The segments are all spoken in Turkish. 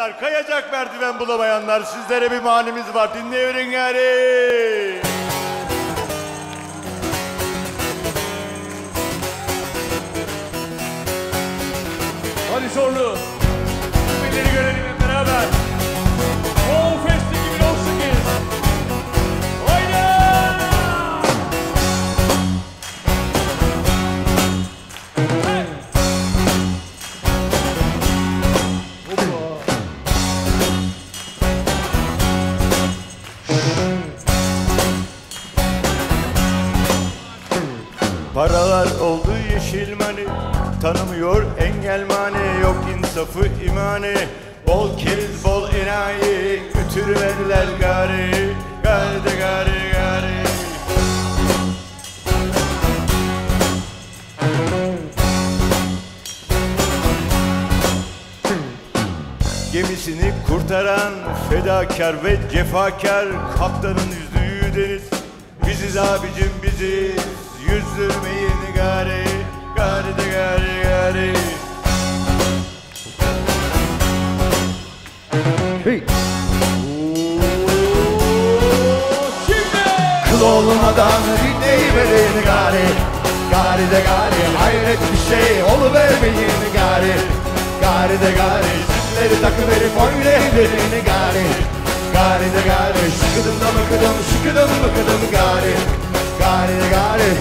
bulamayanlar, kayacak merdiven bulamayanlar, sizlere bir manimiz var, dinleyin gari. Hadi Zorlu, birileri görelim hep beraber. Wow Fest 2018. Haydi! Hey! Paralar oldu yeşil mani, tanımıyor engel mani, yok insafı imani, bol keriz bol enayi, götürüverler gari, gari de gari gari. Gemisini kurtaran fedakar ve cefakar, kaptanın yüzdüğü deniz, biziz abicim biziz, yüzdürmeyin gari, gari de gari gari. Hey. Şimdi! Kıl olmadan dinleyiverin gari, gari de gari, hayret bir şey oluvermeyin gari, gari de gari, zilleri takıverip oynayıverin gari, gari de gari, şıkıdım da mıkıdım, şıkıdım mıkıdım gari, gari de gari.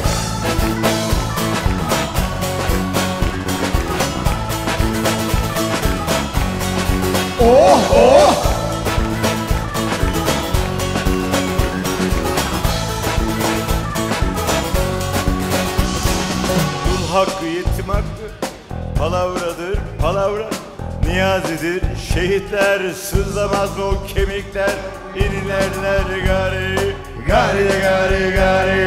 Oh oh! Dul hakkı yetim hakkı, palavradır palavra, niyazidir şehitler, sızlamaz mı o kemikler, inilerler gari, gari de gari gari.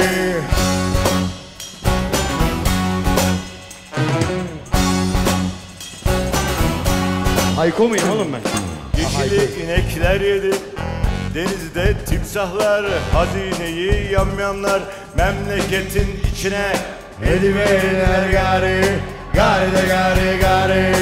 Hayko muyum oğlum ben? Yeşili inekler yedi, denizde timsahlar, hazineyi yamyamlar, memleketin içine ediverirler gari, gari de gari gari.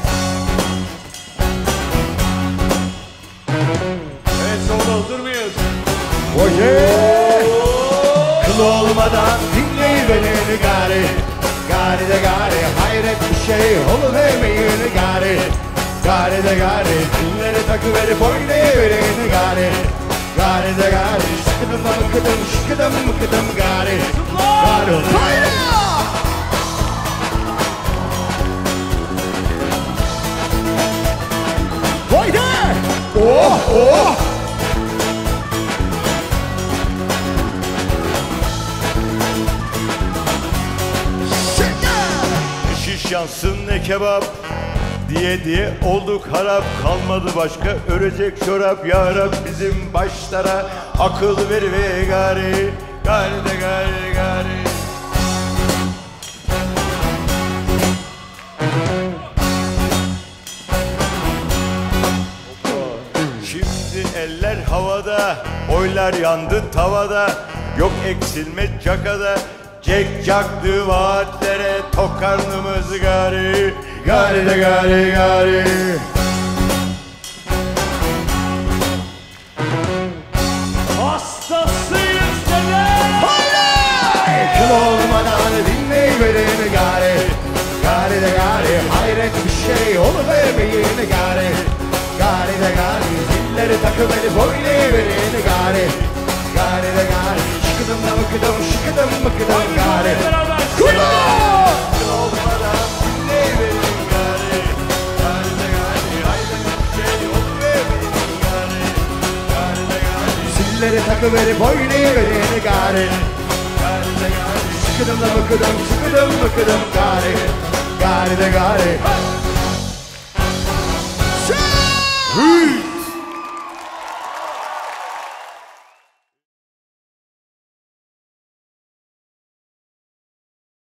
Evet Zorlu, hazır mıyız? Oye! Kıl olmadan dinleyiverin gari, gari de gari, hayret bir şey oluvermeyin gari, gari de gari, dinleri takıverip oynayıverin gari, gari de gari, şıkıdım da mıkıdım, şıkıdım mıkıdım gari, gari. Haydi! Oh oh! Şiş yansın ne kebap diye diye olduk harap, kalmadı başka örecek çorap, ya Rab bizim başlara akıl ver ve gari, gari de gari gari. Şimdi eller havada, oylar yandı tavada, yok eksilme cakada, cek caktı vaatlere, tok karnımız gari, gari de gari gari. Hastasıyız dede! Kıl olmadan dinleyiverin gari, gari de gari, hayret bir şey oluvermeyin gari, gari de gari, zilleri takıverip oynayıverin gari, gari de gari, şıkıdım da mıkıdım, şıkıdım mıkıdım gari. Hep beraber! Kıl olmadan dinleyiverin gari, gari de gari, hayret bir şey oluvermeyin gari, gari de gari, zilleri takıverip oynayıverin gari, gari de gari, şıkıdım da mıkıdım, şıkıdım mıkıdım gari, gari de gari.